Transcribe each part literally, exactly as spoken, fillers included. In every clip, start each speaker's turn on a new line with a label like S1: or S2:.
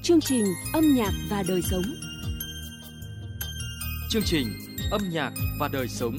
S1: Chương trình Âm nhạc và đời sống.
S2: Chương trình Âm nhạc và đời sống.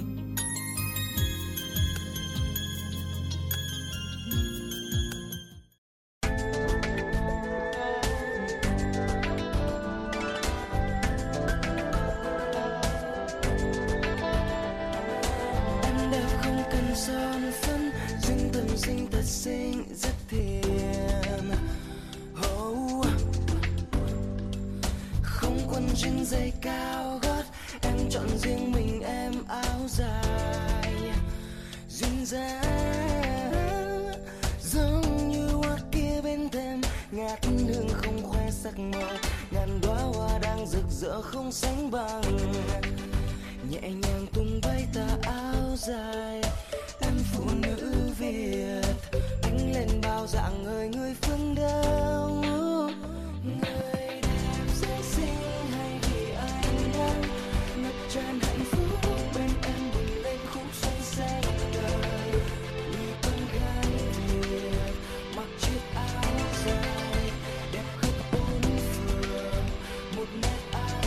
S3: Không sánh bằng nhẹ nhàng tung bay tà áo dài, em phụ nữ Việt đánh lên bao dạng người người phương Đông. Người đẹp dễ xinh hay vì anh đang ngập tràn hạnh phúc bên em bừng lên khúc xuân xanh đời. Người con gái Việt mặc chiếc áo dài đẹp khắp bốn phường, một nét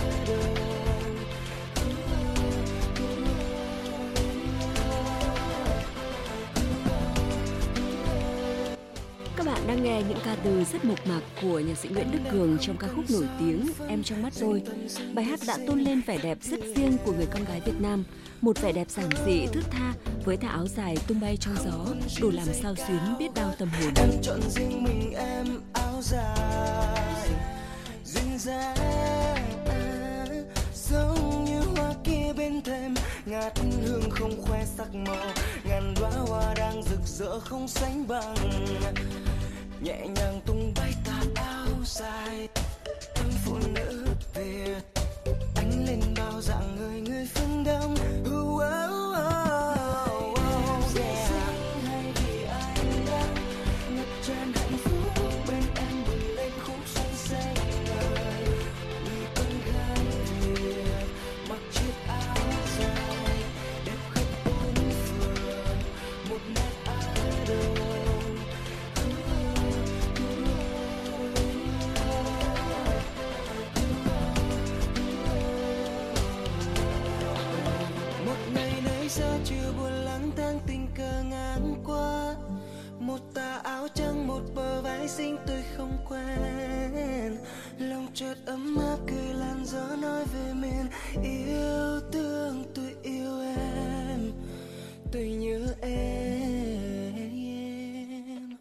S1: Các bạn đang nghe những ca từ rất mộc mạc của nhạc sĩ Nguyễn Đức Cường trong ca khúc nổi tiếng Em trong mắt tôi. Bài hát đã tôn lên vẻ đẹp rất riêng của người con gái Việt Nam, một vẻ đẹp giản dị thướt tha với tà áo dài tung bay trong gió, đủ làm sao xuyến biết bao tâm hồn.
S3: Em chọn riêng mình em áo dài duyên dáng, giống như hoa kia bên thềm, ngát hương không khoe sắc màu, ngàn đóa hoa đang rực rỡ không sánh bằng. Nhẹ nhàng tung bay tà áo dài, em phụ nữ Việt đánh lên bao dạng người người phương Đông. Uh, oh, oh, oh, yeah. Hay vì anh đang ngập tràn hạnh phúc bên em bừng lên khúc xuân xanh đời. Người con gái Việt mặc chiếc áo dài đẹp khắp bốn phường, một nét áo đời. Chưa buồn lắng thang tình cờ ngang qua, một tà áo trắng một bờ vai xinh tôi không quen, lòng chợt ấm áp cười làn gió nói về miền yêu thương. Tôi yêu em, tôi nhớ em.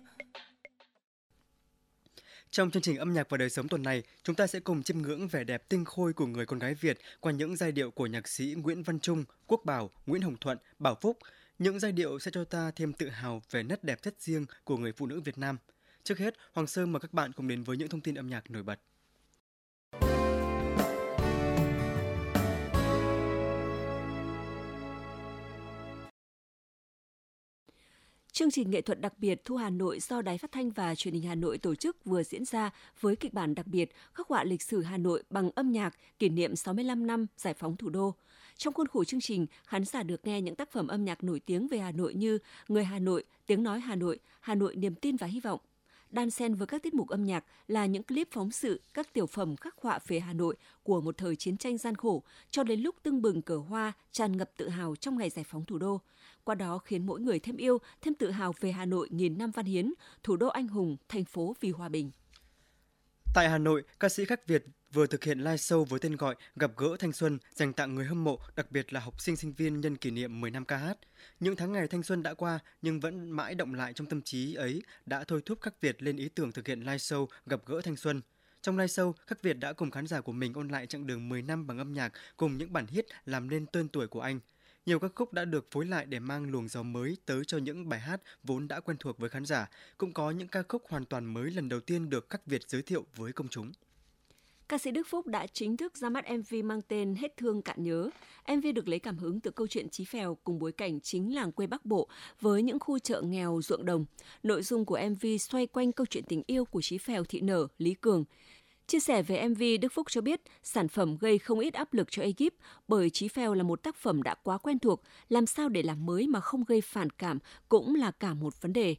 S4: Trong chương trình Âm nhạc và đời sống tuần này, chúng ta sẽ cùng chiêm ngưỡng vẻ đẹp tinh khôi của người con gái Việt qua những giai điệu của nhạc sĩ Nguyễn Văn Trung, Quốc Bảo, Nguyễn Hồng Thuận, Bảo Phúc. Những giai điệu sẽ cho ta thêm tự hào về nét đẹp rất riêng của người phụ nữ Việt Nam. Trước hết, Hoàng Sơn mời các bạn cùng đến với những thông tin âm nhạc nổi bật.
S1: Chương trình nghệ thuật đặc biệt Thu Hà Nội do Đài Phát thanh và Truyền hình Hà Nội tổ chức vừa diễn ra với kịch bản đặc biệt khắc họa lịch sử Hà Nội bằng âm nhạc kỷ niệm sáu mươi lăm năm giải phóng thủ đô. Trong khuôn khổ chương trình, khán giả được nghe những tác phẩm âm nhạc nổi tiếng về Hà Nội như Người Hà Nội, Tiếng nói Hà Nội, Hà Nội niềm tin và hy vọng. Đan xen với các tiết mục âm nhạc là những clip phóng sự, các tiểu phẩm khắc họa về Hà Nội của một thời chiến tranh gian khổ cho đến lúc tưng bừng cờ hoa, tràn ngập tự hào trong ngày giải phóng thủ đô. Qua đó khiến mỗi người thêm yêu, thêm tự hào về Hà Nội nghìn năm văn hiến, thủ đô anh hùng, thành phố vì hòa bình.
S4: Tại Hà Nội, ca sĩ Khắc Việt vừa thực hiện live show với tên gọi Gặp gỡ thanh xuân dành tặng người hâm mộ, đặc biệt là học sinh sinh viên nhân kỷ niệm mười năm ca hát. Những tháng ngày thanh xuân đã qua nhưng vẫn mãi động lại trong tâm trí ấy đã thôi thúc Khắc Việt lên ý tưởng thực hiện live show Gặp gỡ thanh xuân. Trong live show, Khắc Việt đã cùng khán giả của mình ôn lại chặng đường mười năm bằng âm nhạc cùng những bản hit làm nên tên tuổi của anh. Nhiều các khúc đã được phối lại để mang luồng gió mới tới cho những bài hát vốn đã quen thuộc với khán giả. Cũng có những ca khúc hoàn toàn mới lần đầu tiên được Khắc Việt giới thiệu với công chúng.
S1: Ca sĩ Đức Phúc đã chính thức ra mắt em vê mang tên Hết thương cạn nhớ. em vê được lấy cảm hứng từ câu chuyện Chí Phèo cùng bối cảnh chính làng quê Bắc Bộ với những khu chợ nghèo ruộng đồng. Nội dung của em vê xoay quanh câu chuyện tình yêu của Chí Phèo, Thị Nở, Lý Cường. Chia sẻ về em vê, Đức Phúc cho biết sản phẩm gây không ít áp lực cho ekip bởi Chí Phèo là một tác phẩm đã quá quen thuộc, làm sao để làm mới mà không gây phản cảm cũng là cả một vấn đề.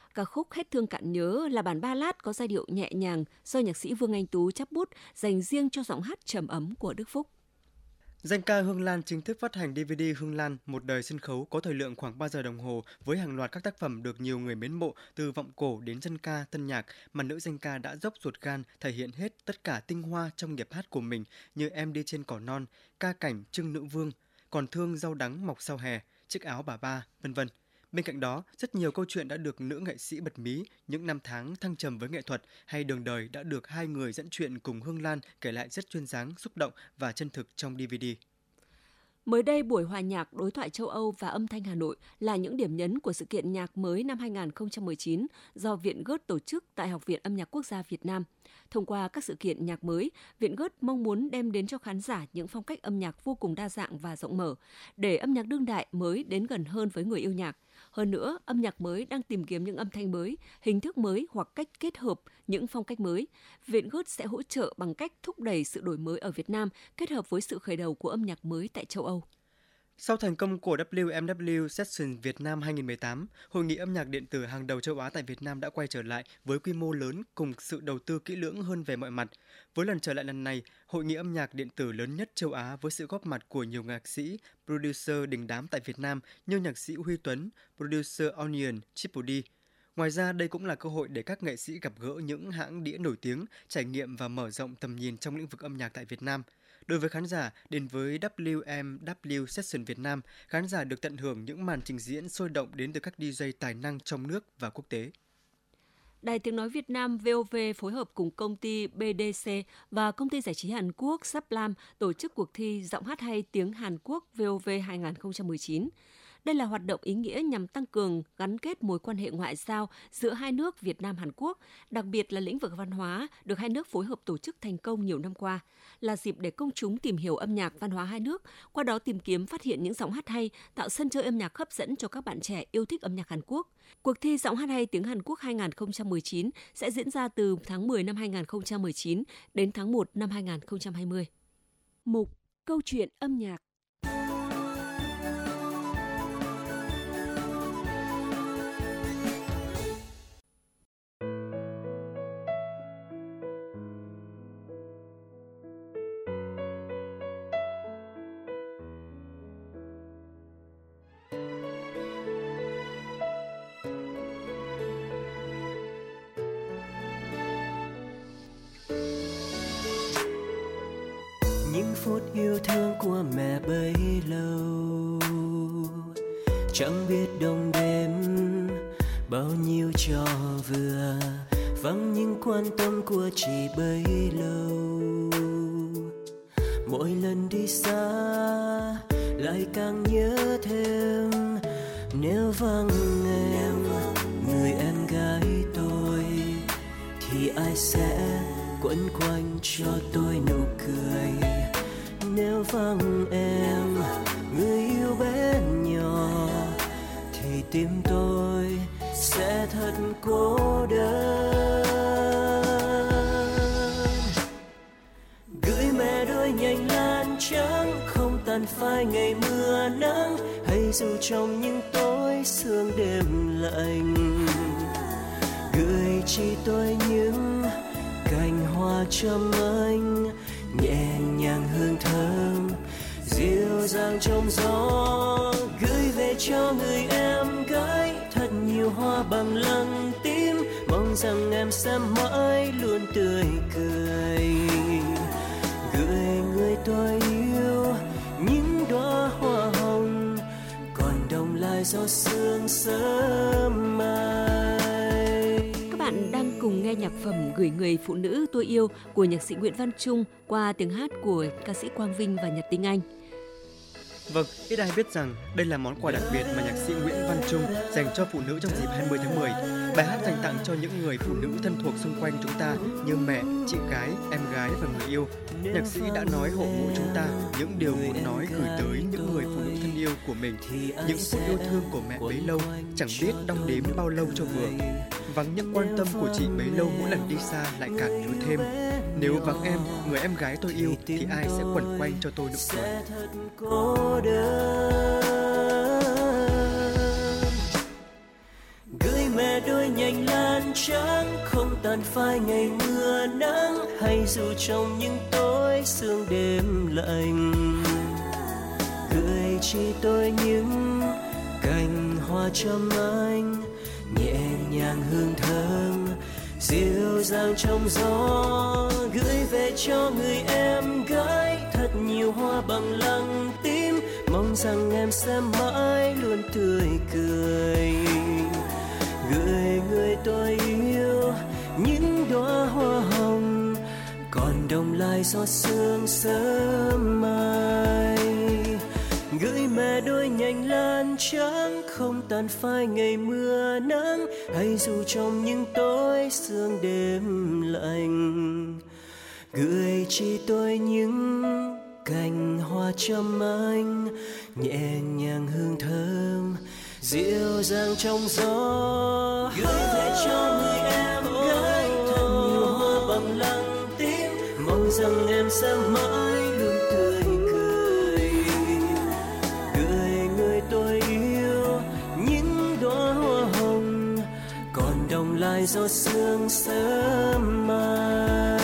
S1: Ca khúc Hết thương cạn nhớ là bản ballad có giai điệu nhẹ nhàng do nhạc sĩ Vương Anh Tú chắp bút dành riêng cho giọng hát trầm ấm của Đức Phúc.
S4: Danh ca Hương Lan chính thức phát hành đê vê đê Hương Lan, một đời sân khấu có thời lượng khoảng ba giờ đồng hồ với hàng loạt các tác phẩm được nhiều người mến mộ từ vọng cổ đến dân ca, tân nhạc mà nữ danh ca đã dốc ruột gan thể hiện hết tất cả tinh hoa trong nghiệp hát của mình như Em đi trên cỏ non, Ca cảnh Trưng Nữ Vương, Còn thương rau đắng mọc sau hè, Chiếc áo bà ba, vân vân. Bên cạnh đó, rất nhiều câu chuyện đã được nữ nghệ sĩ bật mí, những năm tháng thăng trầm với nghệ thuật hay đường đời đã được hai người dẫn chuyện cùng Hương Lan kể lại rất duyên dáng, xúc động và chân thực trong đê vê đê.
S1: Mới đây, buổi hòa nhạc đối thoại châu Âu và âm thanh Hà Nội là những điểm nhấn của sự kiện nhạc mới năm hai không một chín do Viện Goethe tổ chức tại Học viện Âm nhạc Quốc gia Việt Nam. Thông qua các sự kiện nhạc mới, Viện Goethe mong muốn đem đến cho khán giả những phong cách âm nhạc vô cùng đa dạng và rộng mở, để âm nhạc đương đại mới đến gần hơn với người yêu nhạc. Hơn nữa, âm nhạc mới đang tìm kiếm những âm thanh mới, hình thức mới hoặc cách kết hợp những phong cách mới. Viện Goethe sẽ hỗ trợ bằng cách thúc đẩy sự đổi mới ở Việt Nam kết hợp với sự khởi đầu của âm nhạc mới tại châu Âu.
S4: Sau thành công của W M W Session Việt Nam hai không một tám, Hội nghị âm nhạc điện tử hàng đầu châu Á tại Việt Nam đã quay trở lại với quy mô lớn cùng sự đầu tư kỹ lưỡng hơn về mọi mặt. Với lần trở lại lần này, Hội nghị âm nhạc điện tử lớn nhất châu Á với sự góp mặt của nhiều nhạc sĩ, producer đình đám tại Việt Nam như nhạc sĩ Huy Tuấn, producer Onion, Triple D. Ngoài ra, đây cũng là cơ hội để các nghệ sĩ gặp gỡ những hãng đĩa nổi tiếng, trải nghiệm và mở rộng tầm nhìn trong lĩnh vực âm nhạc tại Việt Nam. Đối với khán giả đến với W M W Session Việt Nam, khán giả được tận hưởng những màn trình diễn sôi động đến từ các đi jay tài năng trong nước và quốc tế.
S1: Đài Tiếng Nói Việt Nam vê o vê phối hợp cùng công ty bê đê xê và công ty giải trí Hàn Quốc Saplam tổ chức cuộc thi Giọng hát hay tiếng Hàn Quốc vê o vê hai không một chín. Đây là hoạt động ý nghĩa nhằm tăng cường gắn kết mối quan hệ ngoại giao giữa hai nước Việt Nam Hàn Quốc, đặc biệt là lĩnh vực văn hóa được hai nước phối hợp tổ chức thành công nhiều năm qua, là dịp để công chúng tìm hiểu âm nhạc văn hóa hai nước, qua đó tìm kiếm phát hiện những giọng hát hay, tạo sân chơi âm nhạc hấp dẫn cho các bạn trẻ yêu thích âm nhạc Hàn Quốc. Cuộc thi Giọng hát hay tiếng Hàn Quốc hai không một chín sẽ diễn ra từ tháng mười năm hai không một chín đến tháng một năm hai không hai không. Mục Câu chuyện âm nhạc.
S3: Những phút yêu thương của mẹ bấy lâu, chẳng biết đông đêm bao nhiêu trò vừa, vắng những quan tâm của chị bấy lâu. Mỗi lần đi xa lại càng nhớ thêm, nếu vắng em, người em gái tôi, thì ai sẽ quấn quanh cho tôi nụ cười. Nếu vắng em, người yêu bé nhỏ, thì tim tôi sẽ thật cô đơn. Gửi mẹ đôi nhành lan trắng, không tàn phai ngày mưa nắng, hay dù trong những tối sương đêm lạnh. Gửi chỉ tôi những cành hoa trầm anh, nhẹ nhàng hương thơm dịu dàng trong gió. Gửi về cho người em gái thật nhiều hoa bằng lăng tím, mong rằng em sẽ mãi luôn tươi cười. Gửi người tôi yêu những đóa hoa hồng, còn đông lại gió sương sớm mai.
S1: Các bạn đang cùng nghe nhạc phẩm Gửi người phụ nữ tôi yêu của nhạc sĩ Nguyễn Văn Trung qua tiếng hát của ca sĩ Quang Vinh và Nhật Tinh Anh.
S4: Vâng, ít ai biết rằng đây là món quà đặc biệt mà nhạc sĩ Nguyễn Văn Trung dành cho phụ nữ trong dịp hai mươi tháng mười. Bài hát dành tặng cho những người phụ nữ thân thuộc xung quanh chúng ta như mẹ, chị gái, em gái và người yêu. Nhạc sĩ đã nói hộ mộ chúng ta những điều muốn nói gửi tới những người phụ nữ thân yêu của mình. Những phút yêu thương của mẹ bấy lâu chẳng biết đong đếm bao lâu cho vừa. Vắng những quan tâm của chị bấy lâu, mỗi lần đi xa lại càng nhớ thêm. Nếu vắng em, người em gái tôi yêu, thì ai sẽ quẩn quanh cho tôi nụ cười.
S3: Gửi mẹ đôi nhành lan trắng không tàn phai ngày mưa nắng, hay dù trong những tối sương đêm lạnh. Gửi chỉ tôi những cành hoa trâm anh, nhẹ nhàng hương thơm dịu dàng trong gió, gửi về cho người em gái thật nhiều hoa bằng lăng tím, mong rằng em sẽ mãi luôn tươi cười. Gửi người tôi yêu những đóa hoa hồng, còn đông lại giọt sương sớm mai. Gửi mẹ đôi nhành lan trắng không tàn phai ngày mưa nắng, hay dù trong những tối sương đêm lạnh. Gửi chỉ tôi những cành hoa trâm anh, nhẹ nhàng hương thơm dịu dàng trong gió, gửi về cho người em gái thật nhiều hoa bằng lăng tím, mong rằng em sẽ mãi luôn tươi cười. Gửi người tôi yêu những đóa hoa hồng, còn đông lại giọt sương sớm mai.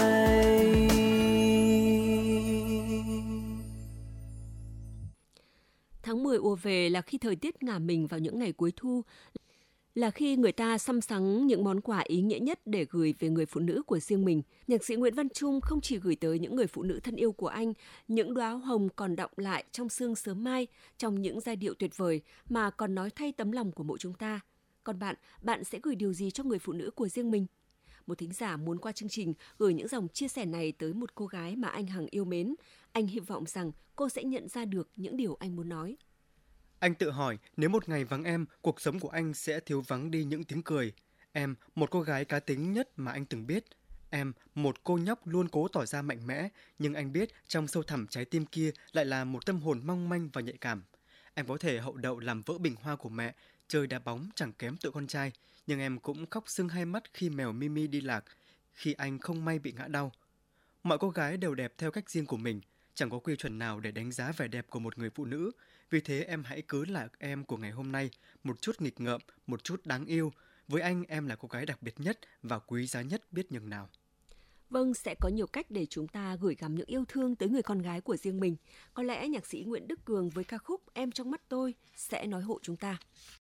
S1: Tháng mười ùa về là khi thời tiết ngả mình vào những ngày cuối thu, là khi người ta săm sắng những món quà ý nghĩa nhất để gửi về người phụ nữ của riêng mình. Nhạc sĩ Nguyễn Văn Trung không chỉ gửi tới những người phụ nữ thân yêu của anh những đóa hồng còn đọng lại trong sương sớm mai, trong những giai điệu tuyệt vời, mà còn nói thay tấm lòng của mỗi chúng ta. Còn bạn, bạn sẽ gửi điều gì cho người phụ nữ của riêng mình? Một thính giả muốn qua chương trình gửi những dòng chia sẻ này tới một cô gái mà anh hằng yêu mến. Anh hy vọng rằng cô sẽ nhận ra được những điều anh muốn nói.
S4: Anh tự hỏi nếu một ngày vắng em, cuộc sống của anh sẽ thiếu vắng đi những tiếng cười. Em, một cô gái cá tính nhất mà anh từng biết. Em, một cô nhóc luôn cố tỏ ra mạnh mẽ, nhưng anh biết trong sâu thẳm trái tim kia lại là một tâm hồn mong manh và nhạy cảm. Em có thể hậu đậu làm vỡ bình hoa của mẹ, chơi đá bóng chẳng kém tụi con trai, nhưng em cũng khóc sưng hai mắt khi mèo Mimi đi lạc, khi anh không may bị ngã đau. Mọi cô gái đều đẹp theo cách riêng của mình, chẳng có quy chuẩn nào để đánh giá vẻ đẹp của một người phụ nữ. Vì thế em hãy cứ là em của ngày hôm nay, một chút nghịch ngợm, một chút đáng yêu. Với anh, em là cô gái đặc biệt nhất và quý giá nhất biết nhường nào.
S1: Vâng, sẽ có nhiều cách để chúng ta gửi gắm những yêu thương tới người con gái của riêng mình. Có lẽ nhạc sĩ Nguyễn Đức Cường với ca khúc Em trong mắt tôi sẽ nói hộ chúng ta.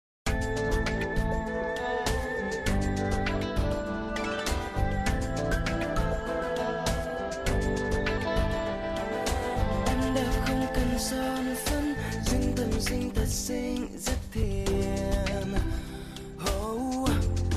S3: Son phấn duyên tâm sinh thật xinh rất thiện, oh.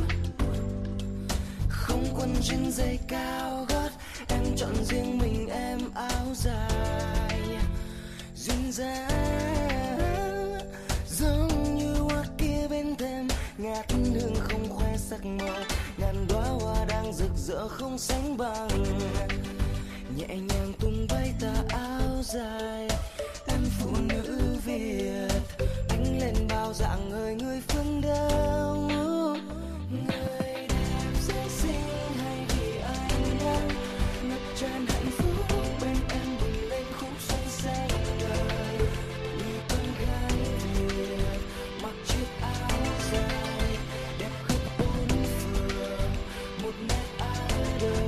S3: Không quần jean giày cao gót, em chọn riêng mình em áo dài duyên dáng, giống như hoa kia bên thềm ngát hương không khoe sắc màu, ngàn đóa hoa đang rực rỡ không sánh bằng, nhẹ nhàng tung bay tà áo dài. Em phụ nữ Việt ánh lên bao dạng người người phương Đông, người đẹp dễ xinh hay vì anh đang ngập tràn hạnh phúc bên em bừng lên khúc xuân xanh đời. Người con gái Việt mặc chiếc áo dài đẹp khắp bốn phường, một nét áo đơn.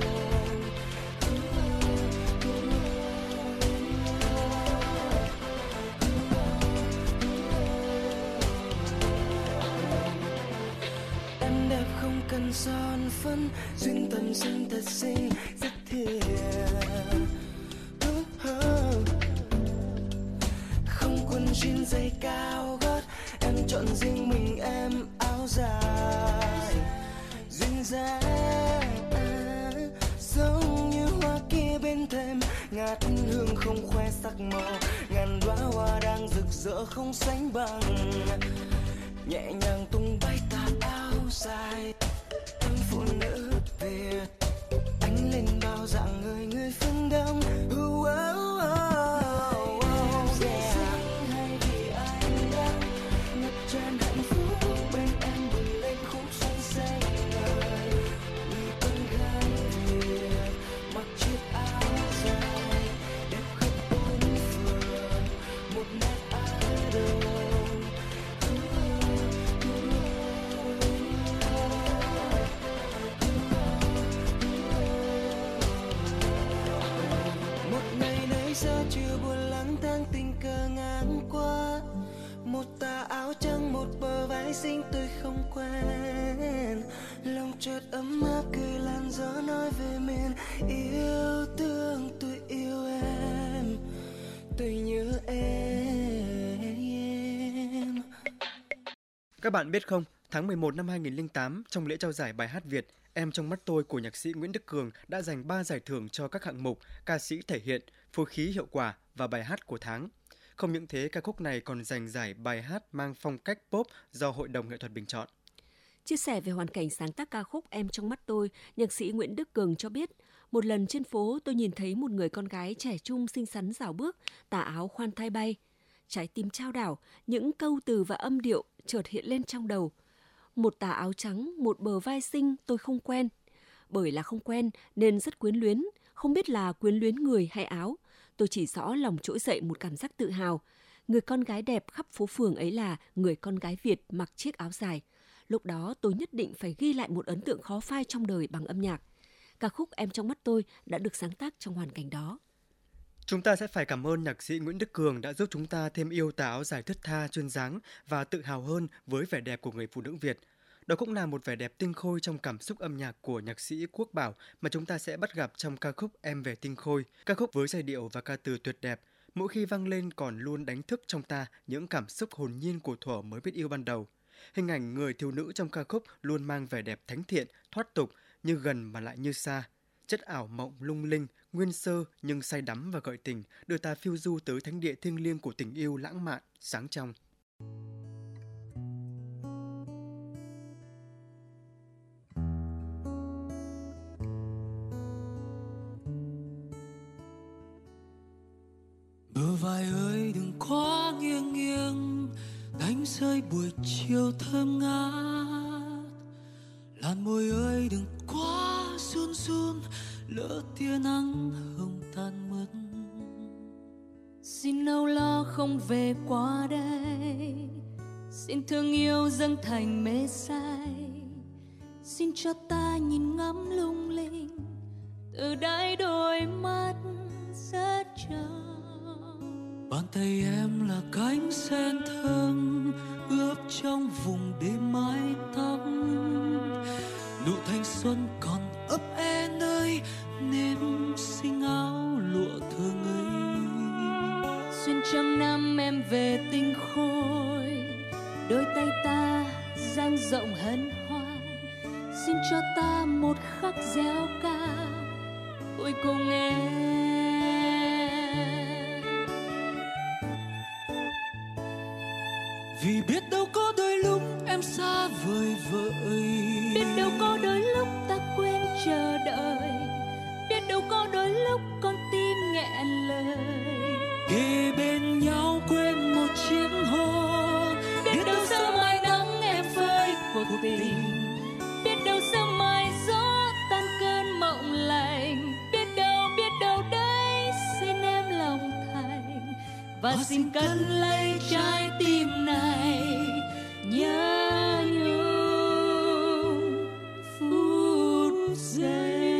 S3: Cần son phấn duyên tâm sinh thật xinh rất thiện, không quần jean giày cao gót, em chọn riêng mình em áo dài duyên dáng, giống như hoa kia bên thềm ngát hương không khoe sắc màu, ngàn đóa hoa đang rực rỡ không sánh bằng, nhẹ nhàng tung bay tà áo dài. Em phụ nữ Việt ánh lên bao dạng người người phương Đông, uh, oh, oh, oh, yeah. Hay vì anh đang ngập tràn hạnh phúc bên em bừng lên khúc xuân xanh đời. Người con gái Việt mặc chiếc áo dài đẹp khắp bốn phường, một nét áo đơn. sinh tôi không quen, lòng chợt ấm áp cười làn gió nói về miền yêu thương. Tôi yêu em, tôi nhớ em.
S4: Các bạn biết không, tháng mười một năm hai nghìn không trăm lẻ tám, trong lễ trao giải bài hát Việt Em trong mắt tôi của nhạc sĩ Nguyễn Đức Cường đã giành ba giải thưởng cho các hạng mục ca sĩ thể hiện, phối khí hiệu quả và bài hát của tháng. Không những thế, ca khúc này còn giành giải bài hát mang phong cách pop do Hội đồng nghệ thuật bình chọn.
S1: Chia sẻ về hoàn cảnh sáng tác ca khúc Em trong mắt tôi, nhạc sĩ Nguyễn Đức Cường cho biết, một lần trên phố tôi nhìn thấy một người con gái trẻ trung xinh xắn rảo bước, tà áo khoan thai bay. Trái tim trao đảo, những câu từ và âm điệu chợt hiện lên trong đầu. Một tà áo trắng, một bờ vai xinh tôi không quen. Bởi là không quen nên rất quyến luyến, không biết là quyến luyến người hay áo. Tôi chỉ rõ lòng trỗi dậy một cảm giác tự hào. Người con gái đẹp khắp phố phường ấy là người con gái Việt mặc chiếc áo dài. Lúc đó tôi nhất định phải ghi lại một ấn tượng khó phai trong đời bằng âm nhạc. Ca khúc Em trong mắt tôi đã được sáng tác trong hoàn cảnh đó.
S4: Chúng ta sẽ phải cảm ơn nhạc sĩ Nguyễn Đức Cường đã giúp chúng ta thêm yêu tà áo dài thướt tha, duyên dáng và tự hào hơn với vẻ đẹp của người phụ nữ Việt. Đó cũng là một vẻ đẹp tinh khôi trong cảm xúc âm nhạc của nhạc sĩ Quốc Bảo mà chúng ta sẽ bắt gặp trong ca khúc Em về tinh khôi. Ca khúc với giai điệu và ca từ tuyệt đẹp, mỗi khi vang lên còn luôn đánh thức trong ta những cảm xúc hồn nhiên của thuở mới biết yêu ban đầu. Hình ảnh người thiếu nữ trong ca khúc luôn mang vẻ đẹp thánh thiện, thoát tục, như gần mà lại như xa. Chất ảo mộng lung linh, nguyên sơ nhưng say đắm và gợi tình, đưa ta phiêu du tới thánh địa thiêng liêng của tình yêu lãng mạn, sáng trong.
S3: Bờ vai ơi đừng quá nghiêng nghiêng, đánh rơi buổi chiều thơm ngát. Làn môi ơi đừng quá run run, lỡ tia nắng hồng tan mất.
S5: Xin âu lo không về qua đây, xin thương yêu dâng thành mê say. Xin cho ta nhìn ngắm lung linh từ đáy đôi mắt rất trong.
S3: Bàn tay em là cánh sen thơm ướp trong vùng đêm mái tóc. Nụ thanh xuân còn ấp e nơi nếp xinh áo lụa thơ ngây.
S5: Xuyên trăm năm em về tinh khôi, đôi tay ta dang rộng hân hoan. Xin cho ta một khắc reo ca vui cùng em.
S3: Vì biết đâu có đôi lúc em xa vời vợi,
S5: biết đâu có đôi lúc ta quên chờ đợi, biết đâu có đôi lúc con tim nghẹn lời.
S3: Kề bên nhau quên một chiếc hôn,
S5: biết đâu sớm mai nắng em phơi cuộc tình, biết đâu sớm mai gió tan cơn mộng lành. Biết đâu biết đâu đấy xin em lòng thành, và xin cất lấy trái tim này nhớ nhung phút giây.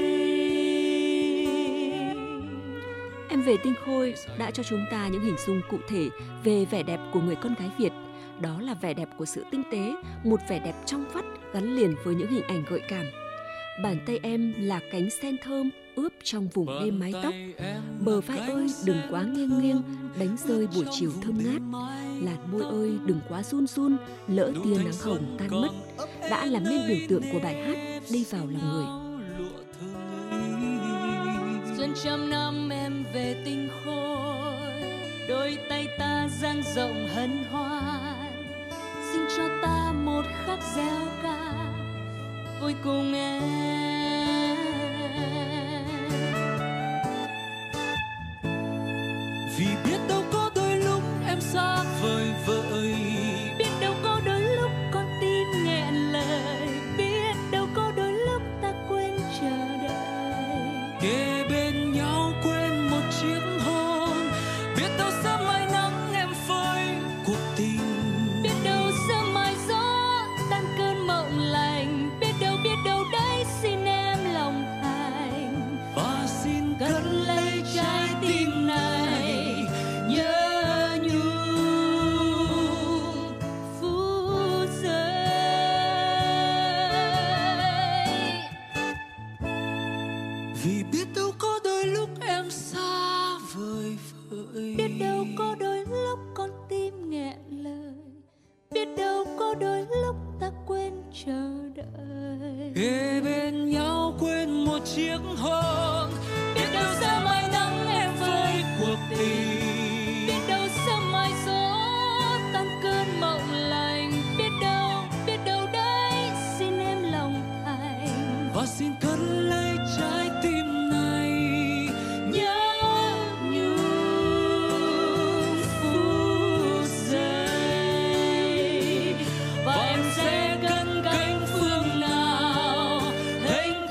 S1: Em về tinh khôi đã cho chúng ta những hình dung cụ thể về vẻ đẹp của người con gái Việt. Đó là vẻ đẹp của sự tinh tế, một vẻ đẹp trong vắt gắn liền với những hình ảnh gợi cảm. Bàn tay em là cánh sen thơm ướp trong vùng đêm mái tóc. Bờ vai ơi đừng quá nghiêng nghiêng, đánh rơi buổi chiều thơm ngát. Làn môi ơi đừng quá run run, lỡ tia nắng hồng tan mất. Đã làm nên biểu tượng của bài hát đi vào lòng người.
S5: Xuân trăm năm em về tinh khôi, đôi tay ta dang rộng hân hoan. Xin cho ta một khắc reo ca vui cùng em.
S3: Vì biết đâu có đôi lúc em xa vời vợi,
S5: biết đâu có đôi lúc con tim nghẹn lời, biết đâu có đôi lúc ta quên chờ đợi.
S3: Kề bên nhau quên một chiếc hôn, biết đâu sớm mai nắng em phơi cuộc tình,
S5: biết đâu sớm mai gió tan cơn mộng lành. Biết đâu biết đâu đấy xin em lòng thành,
S3: và xin cất lấy trái tim này
S5: chờ đợi.
S6: Kề bên nhau quên một chiếc hôn,
S5: biết đâu sớm mai nắng em vơi cuộc tình, biết đâu sớm mai gió tan cơn mộng lành, biết đâu biết đâu đấy xin em lòng thành
S6: và xin cất lấy trái tim này
S5: nhớ những phút giây, và em sẽ cất cánh phương nào thênh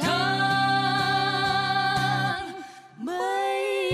S5: thang mây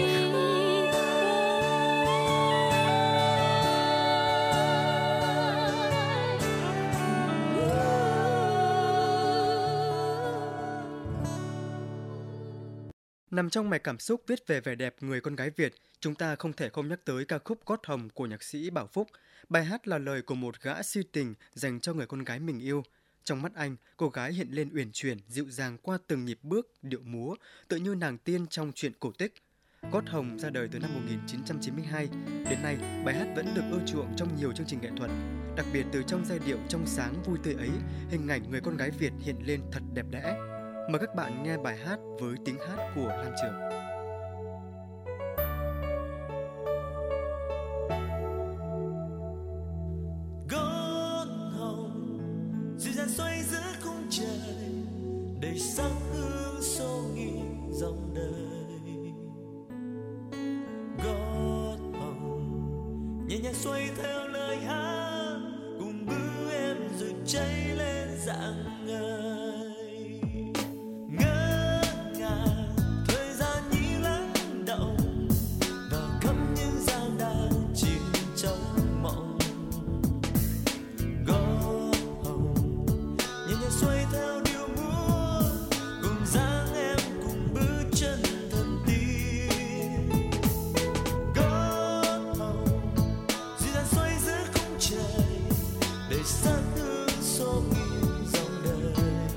S4: Nằm trong mạch cảm xúc viết về vẻ đẹp người con gái Việt, chúng ta không thể không nhắc tới ca khúc Gót Hồng của nhạc sĩ Bảo Phúc. Bài hát là lời của một gã si tình dành cho người con gái mình yêu. Trong mắt anh, cô gái hiện lên uyển chuyển, dịu dàng qua từng nhịp bước, điệu múa, tựa như nàng tiên trong truyện cổ tích. Gót Hồng ra đời từ năm một nghìn chín trăm chín mươi hai. Đến nay, bài hát vẫn được ưa chuộng trong nhiều chương trình nghệ thuật. Đặc biệt từ trong giai điệu trong sáng vui tươi ấy, hình ảnh người con gái Việt hiện lên thật đẹp đẽ. Mời các bạn nghe bài hát với tiếng hát của Lam Trường.
S3: Gót hồng dịu dàng xoay giữa khung trời, đầy sắc hương số nghìn dòng đời. Gót hồng nhẹ nhàng xoay theo lời hát, cùng bước em rồi cháy lên rạng ngời. Sắc hương số nghìn dòng đời.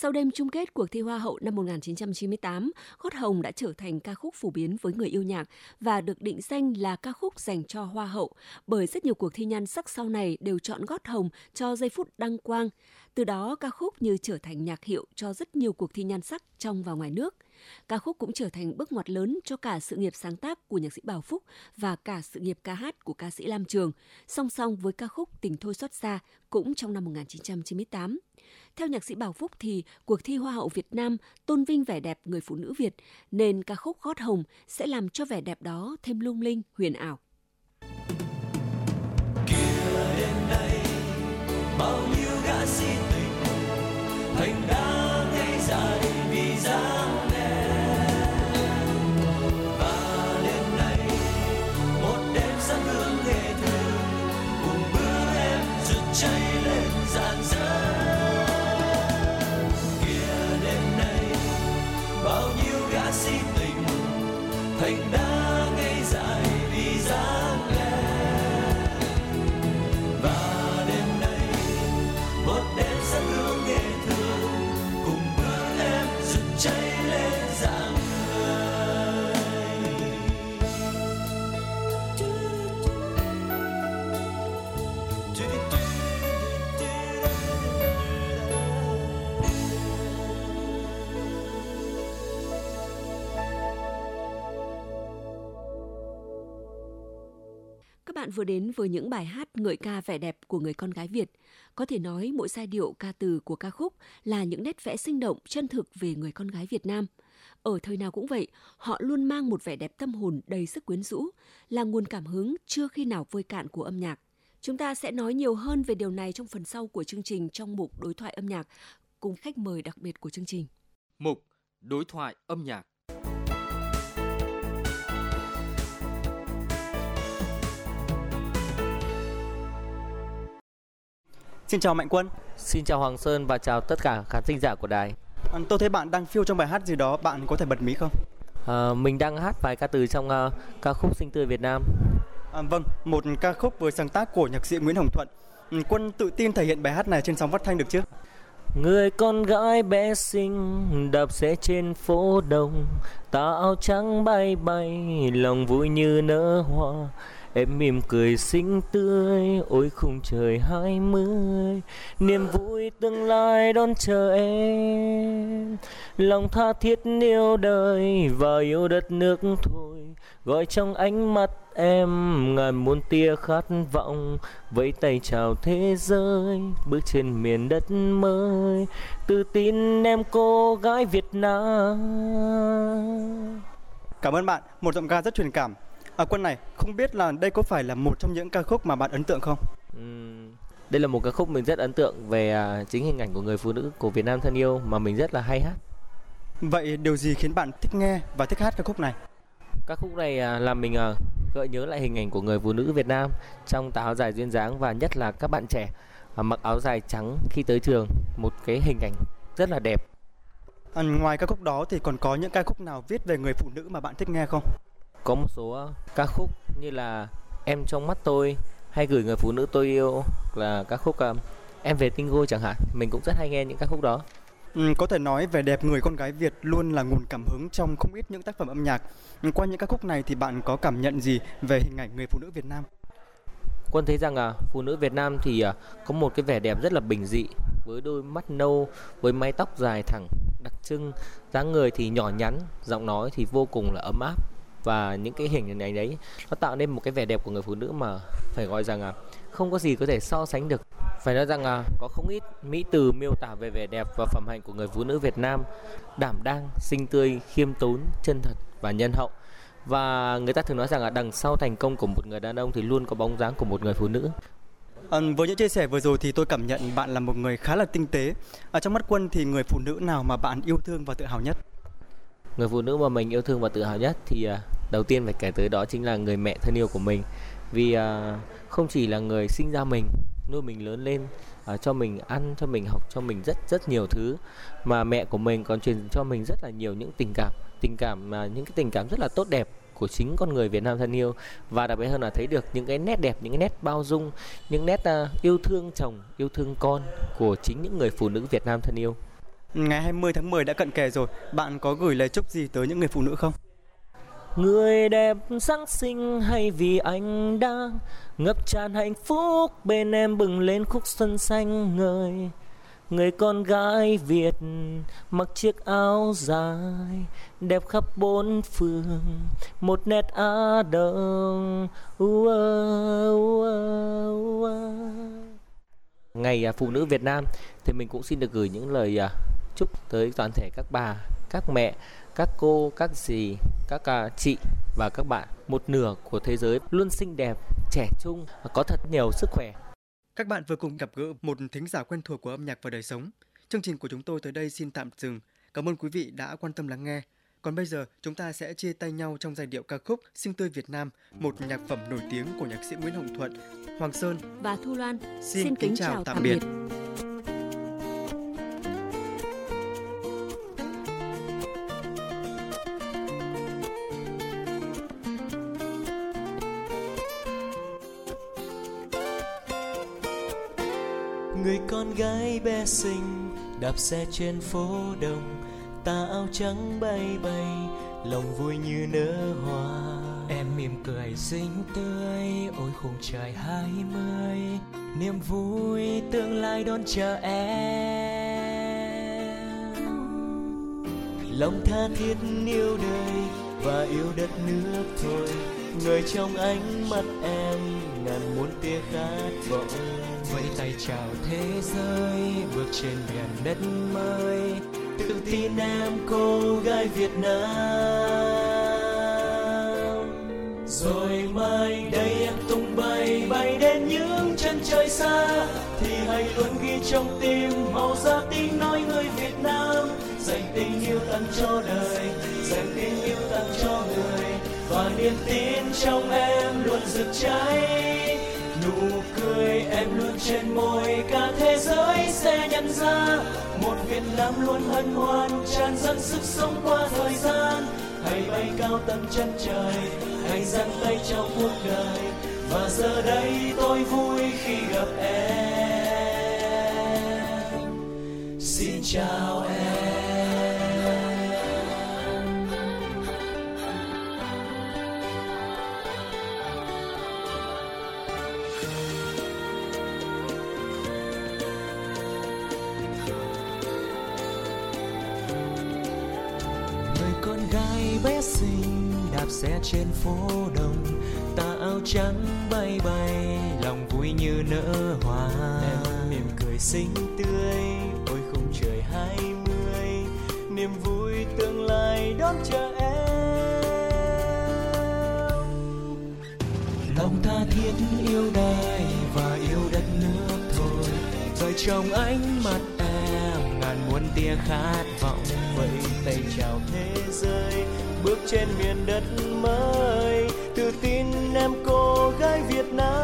S1: Sau đêm chung kết cuộc thi Hoa hậu năm một nghìn chín trăm chín mươi tám, Gót Hồng đã trở thành ca khúc phổ biến với người yêu nhạc và được định danh là ca khúc dành cho Hoa hậu, bởi rất nhiều cuộc thi nhan sắc sau này đều chọn Gót Hồng cho giây phút đăng quang. Từ đó, ca khúc như trở thành nhạc hiệu cho rất nhiều cuộc thi nhan sắc trong và ngoài nước. Ca khúc cũng trở thành bước ngoặt lớn cho cả sự nghiệp sáng tác của nhạc sĩ Bảo Phúc và cả sự nghiệp ca hát của ca sĩ Lam Trường, song song với ca khúc Tình Thôi Xót Xa cũng trong năm một nghìn chín trăm chín mươi tám. Theo nhạc sĩ Bảo Phúc thì cuộc thi Hoa hậu Việt Nam tôn vinh vẻ đẹp người phụ nữ Việt, nên ca khúc Gót Hồng sẽ làm cho vẻ đẹp đó thêm lung linh, huyền ảo.
S3: Kìa đêm nay bao nhiêu gã si tình thành đã ngây dại vì dáng em, và đêm nay một đêm sáng hương nghệ thuật cùng bữa em rực cháy lên rạng rỡ. Kìa đêm nay bao nhiêu gã si tình thành đã ngây dại vì dáng em, và đêm nay một đêm sáng hương nghệ thuật cùng bữa em rực cháy lên rạng ngời.
S1: Các bạn vừa đến với những bài hát ngợi ca vẻ đẹp của người con gái Việt. Có thể nói mỗi giai điệu ca từ của ca khúc là những nét vẽ sinh động, chân thực về người con gái Việt Nam. Ở thời nào cũng vậy, họ luôn mang một vẻ đẹp tâm hồn đầy sức quyến rũ, là nguồn cảm hứng chưa khi nào vơi cạn của âm nhạc. Chúng ta sẽ nói nhiều hơn về điều này trong phần sau của chương trình trong mục Đối thoại âm nhạc cùng khách mời đặc biệt của chương trình.
S2: Mục Đối thoại âm nhạc.
S4: Xin chào Mạnh Quân.
S7: Xin chào Hoàng Sơn và chào tất cả khán thính giả của đài.
S4: À, tôi thấy bạn đang phiêu trong bài hát gì đó, bạn có thể bật mí không?
S7: À, mình đang hát vài ca từ trong uh, ca khúc Xinh Tươi Việt Nam.
S4: À, vâng, một ca khúc với sáng tác của nhạc sĩ Nguyễn Hồng Thuận. Quân tự tin thể hiện bài hát này trên sóng phát thanh được chứ?
S7: Người con gái bé xinh đạp xe trên phố đông, tà áo trắng bay bay, lòng vui như nở hoa. Em mỉm cười xinh tươi, ôi khung trời hai mươi, niềm vui tương lai đón chờ em. Lòng tha thiết yêu đời và yêu đất nước thôi, gọi trong ánh mắt em ngàn muôn tia khát vọng. Vẫy tay chào thế giới, bước trên miền đất mới, tự tin em cô gái Việt Nam.
S4: Cảm ơn bạn, một giọng ca rất truyền cảm. À, Quân này, không biết là đây có phải là một trong những ca khúc mà bạn ấn tượng không?
S7: Uhm, đây là một ca khúc mình rất ấn tượng về uh, chính hình ảnh của người phụ nữ của Việt Nam thân yêu mà mình rất là hay hát.
S4: Vậy điều gì khiến bạn thích nghe và thích hát ca khúc này?
S7: Ca khúc này uh, làm mình uh, gợi nhớ lại hình ảnh của người phụ nữ Việt Nam trong tà áo dài duyên dáng, và nhất là các bạn trẻ uh, mặc áo dài trắng khi tới trường, một cái hình ảnh rất là đẹp.
S4: À, ngoài ca khúc đó thì còn có những ca khúc nào viết về người phụ nữ mà bạn thích nghe không?
S7: Có một số ca khúc như là Em Trong Mắt Tôi hay Gửi Người Phụ Nữ Tôi Yêu, là ca khúc uh, Em Về Tinh Gôi chẳng hạn. Mình cũng rất hay nghe những ca khúc đó.
S4: Ừ, có thể nói vẻ đẹp người con gái Việt luôn là nguồn cảm hứng trong không ít những tác phẩm âm nhạc. Ừ, qua những ca khúc này thì bạn có cảm nhận gì về hình ảnh người phụ nữ Việt Nam?
S7: Quân thấy rằng uh, phụ nữ Việt Nam thì uh, có một cái vẻ đẹp rất là bình dị, với đôi mắt nâu, với mái tóc dài thẳng đặc trưng, dáng người thì nhỏ nhắn, giọng nói thì vô cùng là ấm áp. Và những cái hình ảnh đấy nó tạo nên một cái vẻ đẹp của người phụ nữ mà phải gọi rằng là không có gì có thể so sánh được. Phải nói rằng là có không ít mỹ từ miêu tả về vẻ đẹp và phẩm hạnh của người phụ nữ Việt Nam: đảm đang, xinh tươi, khiêm tốn, chân thật và nhân hậu. Và người ta thường nói rằng là đằng sau thành công của một người đàn ông thì luôn có bóng dáng của một người phụ nữ.
S4: À, với những chia sẻ vừa rồi thì tôi cảm nhận bạn là một người khá là tinh tế. Ở trong mắt Quân thì người phụ nữ nào mà bạn yêu thương và tự hào nhất?
S7: Người phụ nữ mà mình yêu thương và tự hào nhất thì uh, đầu tiên phải kể tới đó chính là người mẹ thân yêu của mình. Vì uh, không chỉ là người sinh ra mình, nuôi mình lớn lên, uh, cho mình ăn, cho mình học, cho mình rất rất nhiều thứ, mà mẹ của mình còn truyền cho mình rất là nhiều những tình cảm, tình cảm uh, những cái tình cảm rất là tốt đẹp của chính con người Việt Nam thân yêu. Và đặc biệt hơn là thấy được những cái nét đẹp, những cái nét bao dung, những nét uh, yêu thương chồng, yêu thương con của chính những người phụ nữ Việt Nam thân yêu.
S4: Ngày hai mươi tháng mười đã cận kề rồi, bạn có gửi lời chúc gì tới những người phụ nữ không?
S7: Người đẹp Giáng sinh hay vì anh đang ngập tràn hạnh phúc, bên em bừng lên khúc xuân xanh ngời. Người con gái Việt mặc chiếc áo dài đẹp khắp bốn phương, một nét Á Đông. Uh, uh, uh, uh. Ngày Phụ nữ Việt Nam thì mình cũng xin được gửi những lời chúc tới toàn thể các bà, các mẹ, các cô, các dì, các chị và các bạn, một nửa của thế giới luôn xinh đẹp, trẻ trung và có thật nhiều sức khỏe.
S4: Các bạn vừa cùng gặp gỡ một thính giả quen thuộc của âm nhạc và đời sống. Chương trình của chúng tôi tới đây xin tạm dừng. Cảm ơn quý vị đã quan tâm lắng nghe. Còn bây giờ chúng ta sẽ chia tay nhau trong giai điệu ca khúc Xinh tươi Việt Nam, một nhạc phẩm nổi tiếng của nhạc sĩ Nguyễn Hồng Thuận, Hoàng Sơn
S1: và Thu Loan.
S4: Xin,
S1: xin
S4: kính
S1: kính
S4: chào
S1: chào
S4: tạm
S1: tạm
S4: biệt.
S1: biệt.
S8: Người con gái bé xinh đạp xe trên phố đông, tà áo trắng bay bay, lòng vui như nở hoa. Em mỉm cười xinh tươi, ôi khung trời hai mươi, niềm vui tương lai đón chờ em. Lòng tha thiết yêu đời và yêu đất nước thôi, người trong ánh mắt em ngàn muôn tia khát vọng. Vẫy tay chào thế giới, bước trên biển đất mới, tự tin em cô gái Việt Nam. Rồi mai đây em tung bay, bay đến những chân trời xa, thì hãy luôn ghi trong tim màu da tiếng nói người Việt Nam. Dành tình yêu tặng cho đời, dành tình yêu tặng cho người, và niềm tin trong em luôn rực cháy. Nụ cười em luôn trên môi, cả thế giới sẽ nhận ra một Việt Nam luôn hân hoan, tràn dâng sức sống qua thời gian. Hãy bay cao tận chân trời, hãy giang tay trao cuộc đời, và giờ đây tôi vui khi gặp em. Xin chào em. Con gái bé xinh đạp xe trên phố đông, tà áo trắng bay bay, lòng vui như nở hoa. Em mỉm cười xinh tươi, ôi khung trời hai mươi, niềm vui tương lai đón chờ em. Lòng tha thiết yêu đời và yêu đất nước thôi, rồi trong ánh mắt em ngàn muôn tia khát vọng. Vẫy tay chào thế giới, bước trên miền đất mới, tự tin em cô gái Việt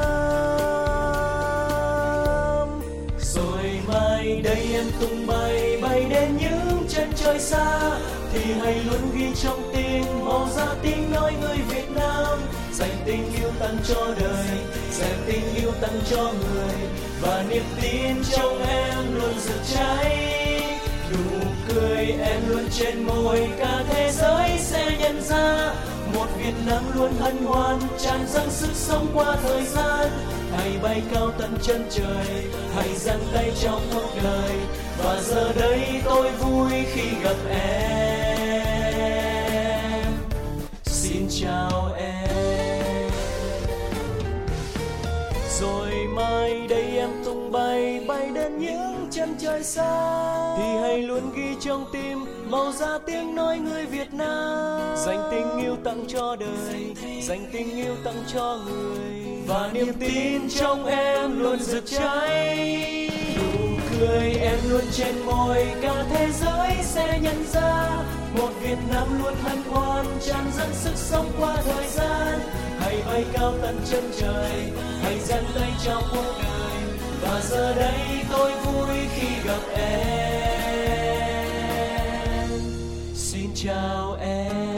S8: Nam. Rồi mai đây em tung bay, bay đến những chân trời xa, thì hãy luôn ghi trong tim màu da tiếng nói người Việt Nam. Dành tình yêu tặng cho đời, dành tình yêu tặng cho người, và niềm tin trong em luôn rực cháy. Nụ cười em luôn trên môi, cả thế giới sẽ nhận ra một Việt Nam luôn hân hoan, tràn dâng sức sống qua thời gian. Hãy bay cao tận chân trời, hãy giang tay trong cuộc đời, và giờ đây tôi vui khi gặp em. Xin chào em. Rồi mai đây em tung bay, bay đến những chân trời xa, thì hãy luôn ghi trong tim màu da tiếng nói người Việt Nam. Dành tình yêu tặng cho đời, dành tình yêu tặng cho người, và niềm tin trong em luôn rực cháy. Nụ cười em luôn trên môi, cả thế giới sẽ nhận ra một Việt Nam luôn hân hoan, tràn dâng sức sống qua thời gian. Hãy bay cao tận chân trời, hãy giang tay cho cuộc đời, và giờ đây tôi vui khi gặp em. Xin chào em.